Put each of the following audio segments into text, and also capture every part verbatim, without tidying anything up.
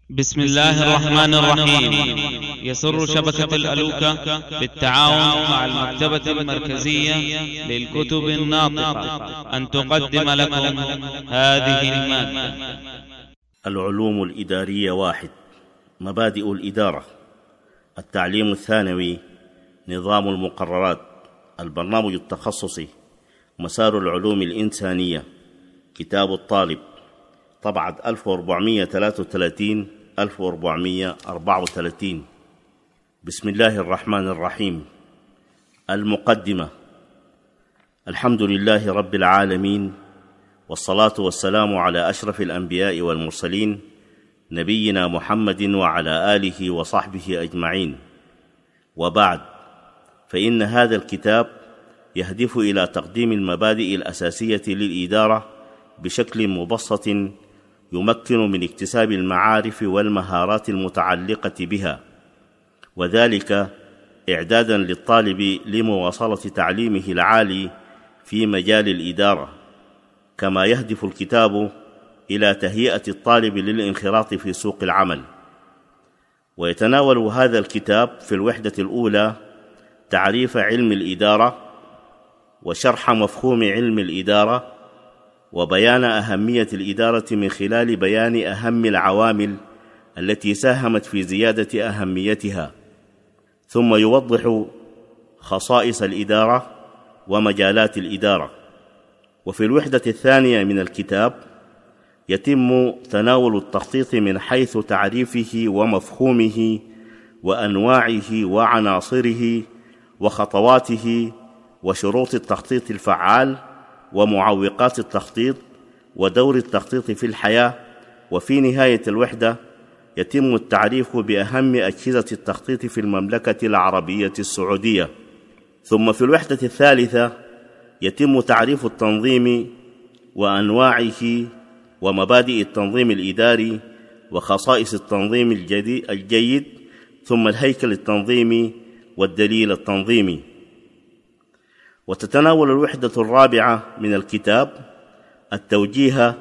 بسم الله الرحمن الرحيم. يسر شبكة الألوكة بالتعاون مع المكتبة المركزية للكتب الناطقة أن تقدم لكم هذه المادة. العلوم الإدارية واحد. مبادئ الإدارة. التعليم الثانوي. نظام المقررات. البرنامج التخصصي. مسار العلوم الإنسانية. كتاب الطالب. طبعة ألف وأربعمائة وثلاثة وثلاثين ألف وأربعمائة وأربعة وثلاثين. بسم الله الرحمن الرحيم. المقدمة. الحمد لله رب العالمين، والصلاة والسلام على أشرف الأنبياء والمرسلين، نبينا محمد وعلى آله وصحبه أجمعين. وبعد، فإن هذا الكتاب يهدف إلى تقديم المبادئ الأساسية للإدارة بشكل مبسط يمكن من اكتساب المعارف والمهارات المتعلقة بها، وذلك إعداداً للطالب لمواصلة تعليمه العالي في مجال الإدارة. كما يهدف الكتاب إلى تهيئة الطالب للانخراط في سوق العمل. ويتناول هذا الكتاب في الوحدة الأولى تعريف علم الإدارة، وشرح مفهوم علم الإدارة، وبيان أهمية الإدارة من خلال بيان أهم العوامل التي ساهمت في زيادة أهميتها، ثم يوضح خصائص الإدارة ومجالات الإدارة. وفي الوحدة الثانية من الكتاب يتم تناول التخطيط من حيث تعريفه ومفهومه وأنواعه وعناصره وخطواته وشروط التخطيط الفعال ومعوقات التخطيط ودور التخطيط في الحياة. وفي نهاية الوحدة يتم التعريف بأهم أجهزة التخطيط في المملكة العربية السعودية. ثم في الوحدة الثالثة يتم تعريف التنظيم وأنواعه ومبادئ التنظيم الإداري وخصائص التنظيم الجيد، ثم الهيكل التنظيمي والدليل التنظيمي. وتتناول الوحدة الرابعة من الكتاب التوجيه،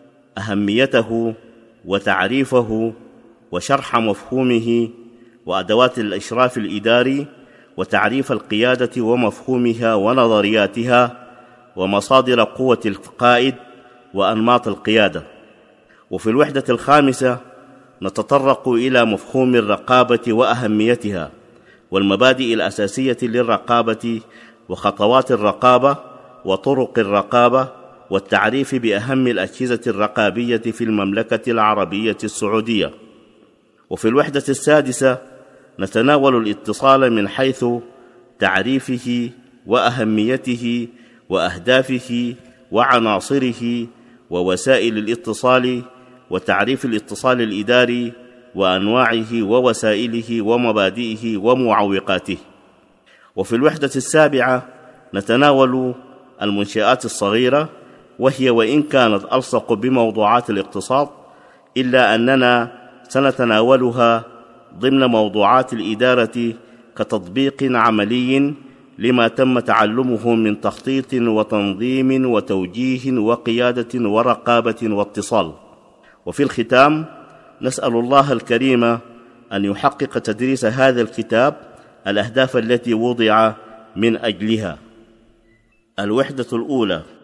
أهميته وتعريفه وشرح مفهومه وأدوات الإشراف الإداري وتعريف القيادة ومفهومها ونظرياتها ومصادر قوة القائد وأنماط القيادة. وفي الوحدة الخامسة نتطرق إلى مفهوم الرقابة وأهميتها والمبادئ الأساسية للرقابة وخطوات الرقابة وطرق الرقابة والتعريف بأهم الأجهزة الرقابية في المملكة العربية السعودية. وفي الوحدة السادسة نتناول الاتصال من حيث تعريفه وأهميته وأهدافه وعناصره ووسائل الاتصال وتعريف الاتصال الإداري وأنواعه ووسائله ومبادئه ومعوقاته. وفي الوحدة السابعة نتناول المنشآت الصغيرة، وهي وإن كانت ألصق بموضوعات الاقتصاد إلا أننا سنتناولها ضمن موضوعات الإدارة كتطبيق عملي لما تم تعلمه من تخطيط وتنظيم وتوجيه وقيادة ورقابة واتصال. وفي الختام نسأل الله الكريم أن يحقق تدريس هذا الكتاب الأهداف التي وضع من أجلها. الوحدة الأولى.